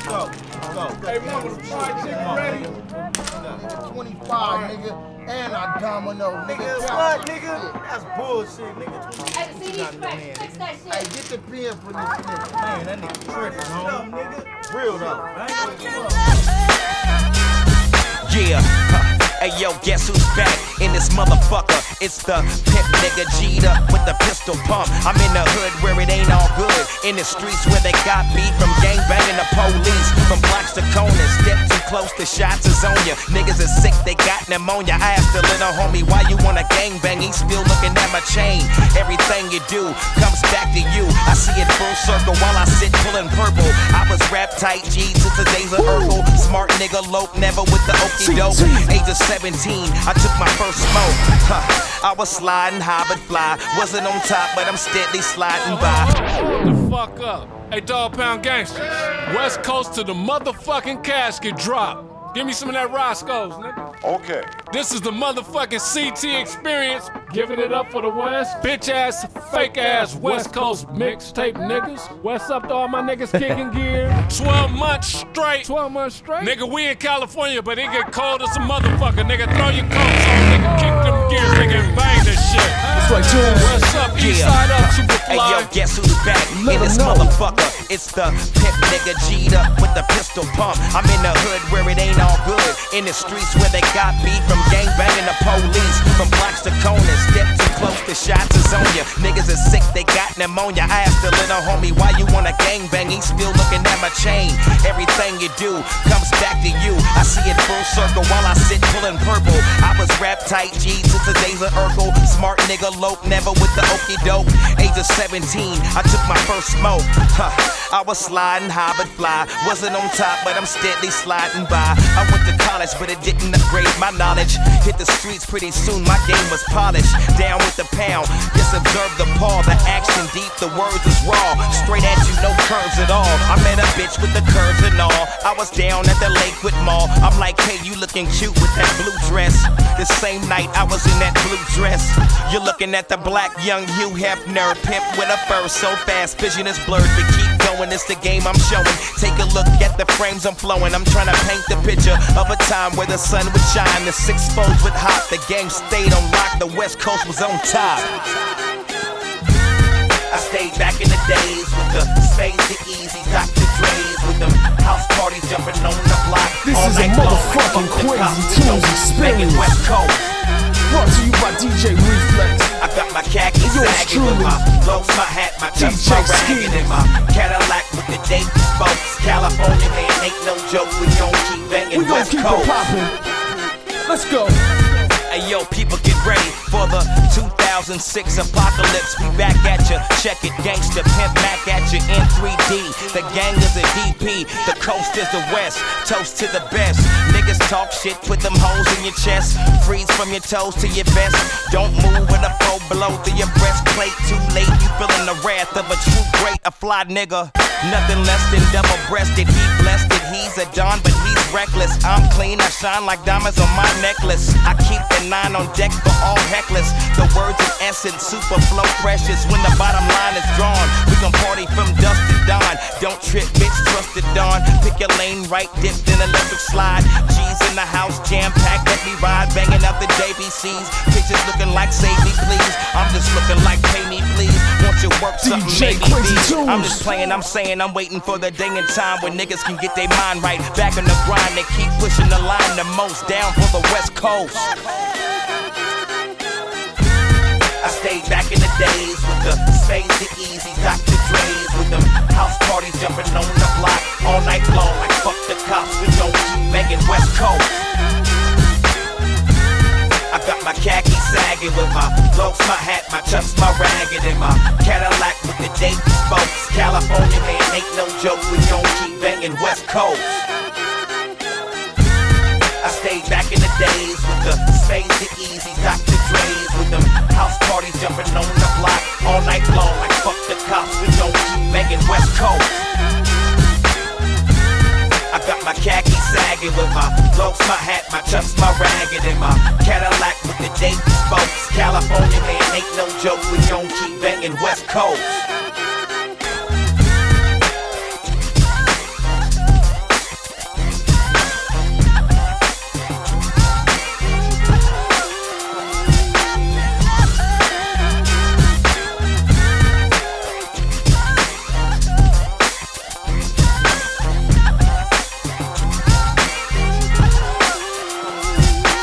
go. Hey, mama, the fried chicken ready? 25, nigga. And I domino, nigga. What, nigga? That's bullshit, nigga. Hey, see these facts, fix that shit. Hey, get the pen for this nigga. Man, that nigga tripping, homie. Nigga. Real though. Yeah, hey yo, guess who's back in this motherfucker? It's the pimp nigga G'd up with the pistol pump. I'm in the hood where it ain't all good. In the streets where they got beat from gang banging the police. From blocks to corners, step too close to shots is on ya. Niggas is sick, they got pneumonia. I asked the little homie why you wanna gang bang. He's still looking at my chain. Everything you do comes back to you. I see it full circle while I sit pulling purple. I was rap tight G since the days of Urkel. Smart nigga lope, never with the okey doke. Age of 17, I took my first smoke. I was sliding high but fly. Wasn't on top, but I'm steadily sliding by. Hold the fuck up. Hey, Dog Pound Gangsters. West Coast to the motherfucking casket drop. Give me some of that Roscoe's, nigga. Okay. This is the motherfucking CT experience. Giving it up for the West. Bitch ass, fake ass West Coast mixtape niggas. What's up to all my niggas kicking gear? 12 months straight. 12 months straight? Nigga, we in California, but it get cold as a motherfucker. Nigga, throw your coats on, nigga. Kick them gears, nigga, and bang this shit. That's right, too. What's up, East Side Up, Superfly? Hey yo, guess who's back in this motherfucker? It's the pimp nigga G'd up with the pistol pump. I'm in the hood where it ain't all good. In the streets where they got beat from gang banging the police. From blocks to corners, step too close to shots is on ya. Niggas is sick, they got pneumonia. I asked the little homie why you wanna gang bang. He's still looking at my chain. Everything you do comes back to you. I see it full circle while I sit pulling purple. I was rap tight G since the days of Urkel. Smart nigga lope, never with the okey doke. Age of 17, I took my first smoke. I was sliding high but fly. Wasn't on top, but I'm steadily sliding by. I went to college, but it didn't upgrade my knowledge. Hit the streets pretty soon, my game was polished. Down with the pound, just observe the paw. The action deep, the words is raw. Straight at you, no curves at all. I met a bitch with the curves and all. I was down at the Lakewood Mall. I'm like, hey, you looking cute with that blue dress. The same night I was in that blue dress. You're looking at the black young Hugh Hefner. Pimp with a fur so fast, vision is blurred, but keep going, it's the game I'm showing. Take a look at the frames I'm flowing. I'm trying to paint the picture of a time where the sun would shine. The six foes would hop, the game stayed on lock. The West Coast was on top. I stayed back in the days with the Spades, the Easy, Dr. Dre's, with them house parties jumping on the block. This all is a night motherfucking long, Crazy Tunes experience. West Coast. Brought to you by DJ Reflex. I got my khakis Yours sagging with truly, my clothes, my hat, my chucks, DJ my ragged, and my Cadillac with the Dayton spokes. California man ain't no joke. We gon' keep banging We gon' West keep Coast. it poppin'. Let's go. Hey yo, people get ready for the 2006 apocalypse. We back at ya, check it, gangsta pimp Mac at ya in 3D. The gang is a DP, the coast is the west. Toast to the best. Niggas talk shit, put them holes in your chest. Freeze from your toes to your vest. Don't move with a foe below to your breastplate. Too late, you feeling the wrath of a true great, a fly nigga. Nothing less than double-breasted. He blessed it, he's a don, but he's reckless. I'm clean, I shine like diamonds on my necklace. I keep the 9 on deck for all hecklers. The words in essence, super flow precious. When the bottom line is drawn, we gon' party from dusk to dawn. Don't trip, bitch, trust the dawn. Pick your lane right, dip, then electric slide. G's in the house, jam-packed, let me ride. Banging out the JBCs. Pictures looking like save me, please. I'm just looking like pay me, please. Want you work something, DJ maybe Crazy be. Tunes. I'm just playing, I'm saying, I'm waiting for the day and time when niggas can get their mind right. Back on the grind, they keep pushing the line the most. Down for the West Coast. I stayed back in the days with the Spades, the Easy, Dr. Dre's, with them house parties jumping on the block all night long. Like fuck the cops, we gon' keep banging West Coast. I got my khakis sagging with my clothes, my hat, my chucks, my ragged, and my Cadillac with the Dayton spokes. California man ain't no joke, we gon' keep banging West Coast. I stayed back in the days with the Spades, the Easy, Dr. Dre's, with them house parties jumping on the block all night long. Like fuck the cops, we gon' keep banging West Coast. I got my khakis sagging with my clothes, my hat, my chucks, my ragged, and my Cadillac with the Dayton spokes. California man ain't no joke, we gon' keep banging West Coast.